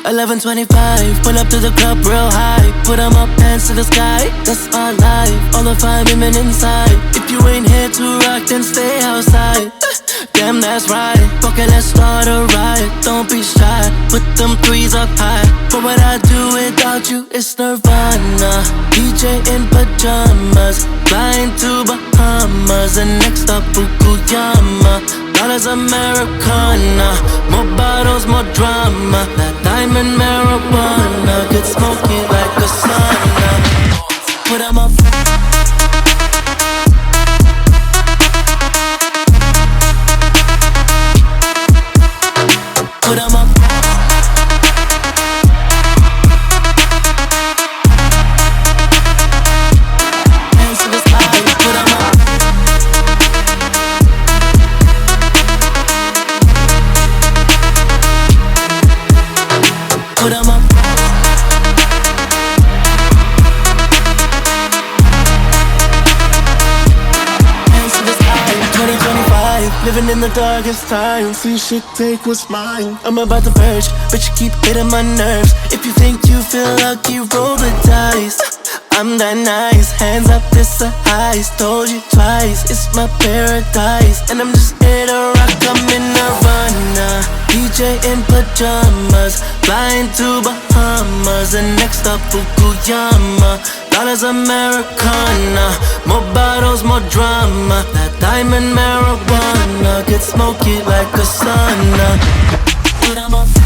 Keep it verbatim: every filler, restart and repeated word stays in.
eleven twenty-five, pull up to the club real high. Put on my pants to the sky, that's our life. All the fine women inside. If you ain't here to rock, then stay outside. Damn, that's right. Fuck it, let's start a riot. Don't be shy, put them threes up high. For what I do without you, it's nirvana. D J in pajamas, flying to Bahamas, and next up Fukuyama. Dollars Americana, more bottles, more drama. That diamond marijuana, get smoky like a sauna. Put 'em up. Put 'em up. Hands to the sky, put 'em up. Put 'em up. Hands to the sky. twenty twenty-five, living in the darkest time. See shit, take what's mine. I'm about to purge, but you keep hitting my nerves. If you think you feel lucky, roll the dice. I'm that nice, hands up, this a heist. Told you twice, it's my paradise. And I'm just here to rock, I'm in Nirvana. D J in pajamas, flying to Bahamas, and next up Fukuyama. Dollars Americana, more bottles, more drama. That diamond marijuana, get smoky like a sauna. Put 'em up.